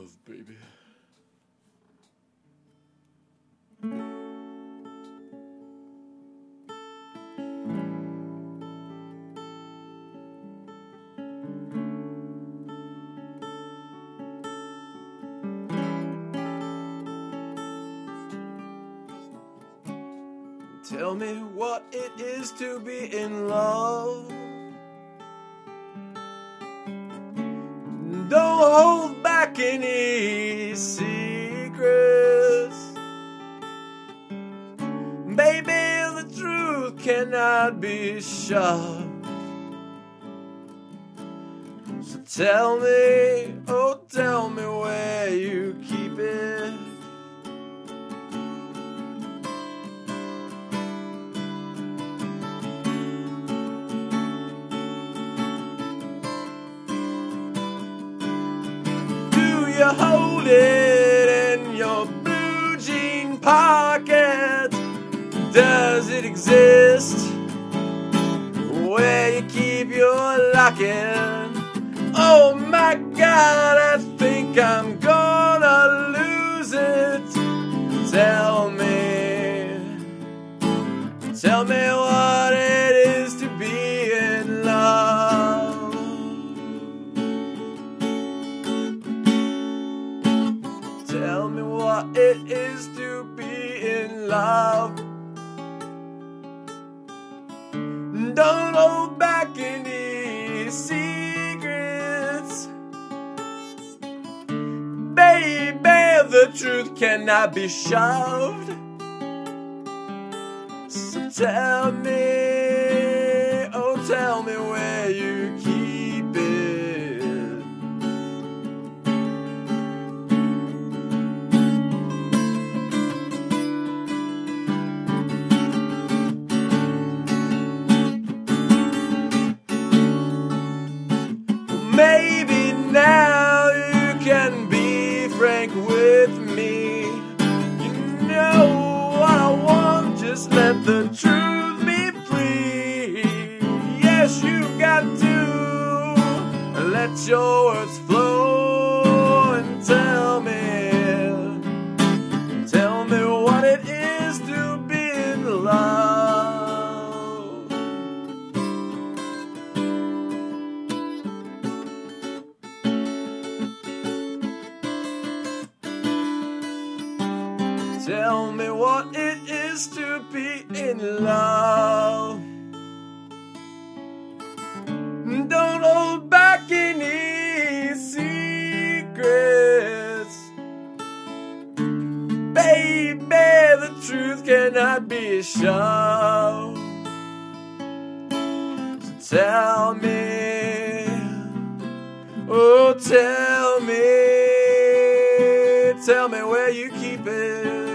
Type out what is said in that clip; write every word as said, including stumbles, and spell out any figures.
love, baby. Tell me what it is to be in love. Don't hold back any secrets. Baby, the truth cannot be shoved. So tell me, oh tell me where you keep it. You hold it in your blue jean pocket? Does it exist where you keep your locket? Oh my God, I think I'm gonna lose it. Tell me, tell me what it is to be in love. Tell me what it is to be in love. Don't hold back any secrets. Baby, the truth cannot be shoved. So tell me, oh tell me where you keep it. Maybe now you can be frank with me. You know what I want, just let the truth be free. Yes, you've got to let your words flow and tell me, tell me what it is to be in love. Tell me what it is to be in love. Don't hold back any secrets. Baby, the truth cannot be shoved. So tell me, oh tell me, tell me where you keep it.